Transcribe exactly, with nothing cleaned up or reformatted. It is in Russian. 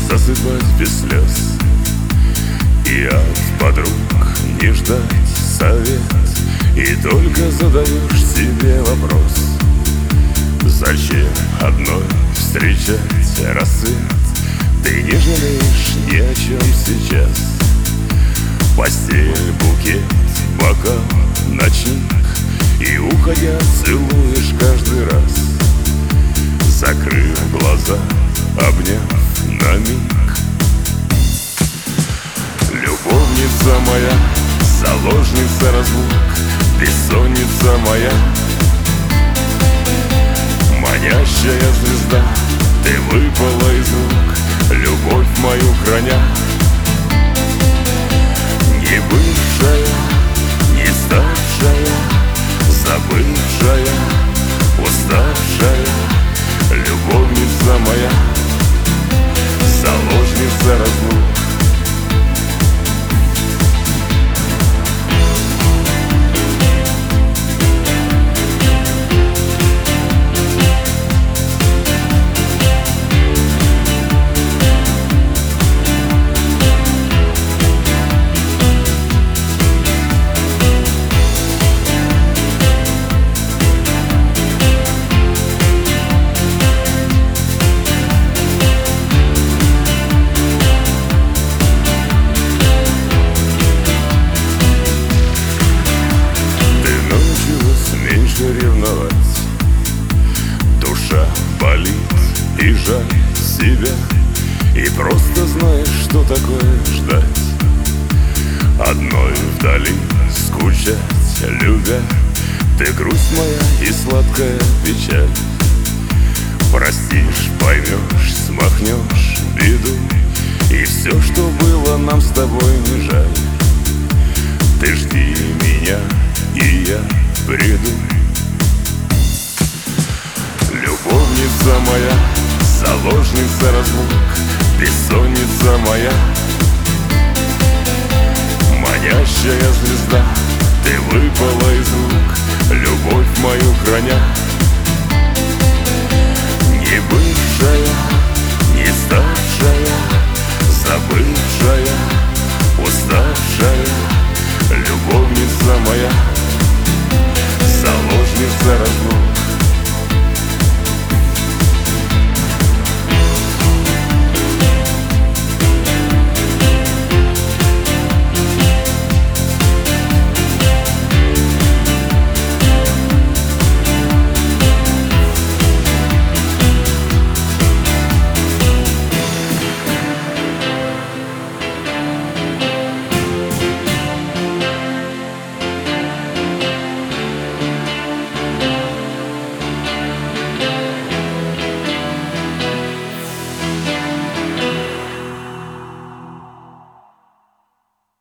засыпать без слез и от подруг не ждать совет. И только задаешь себе вопрос: зачем одной встречать рассвет? Ты не жалеешь ни о чем сейчас. Постель, букет, бокал, ночник, и уходя целуешь каждый раз, закрыв глаза, обняв на миг. Любовница моя, заложница разлук, бессонница моя, манящая звезда, ты выпала из рук, любовь мою храня. Не бывшая, не ставшая, забывшая, уставшая, любовница моя, заложница разлук. Ревновать, душа болит и жаль себя, и просто знаешь, что такое ждать, одной вдали скучать, любя. Ты грусть моя и сладкая печаль, простишь, поймешь, смахнешь беду, и все, что было нам с тобой, не жаль. Ты жди меня, и я приду. Любовница моя, заложница разлук, бессонница моя, манящая звезда, ты выпала из рук, любовь мою храня. Не бывшая, не ставшая, забывшая, уставшая, любовница моя,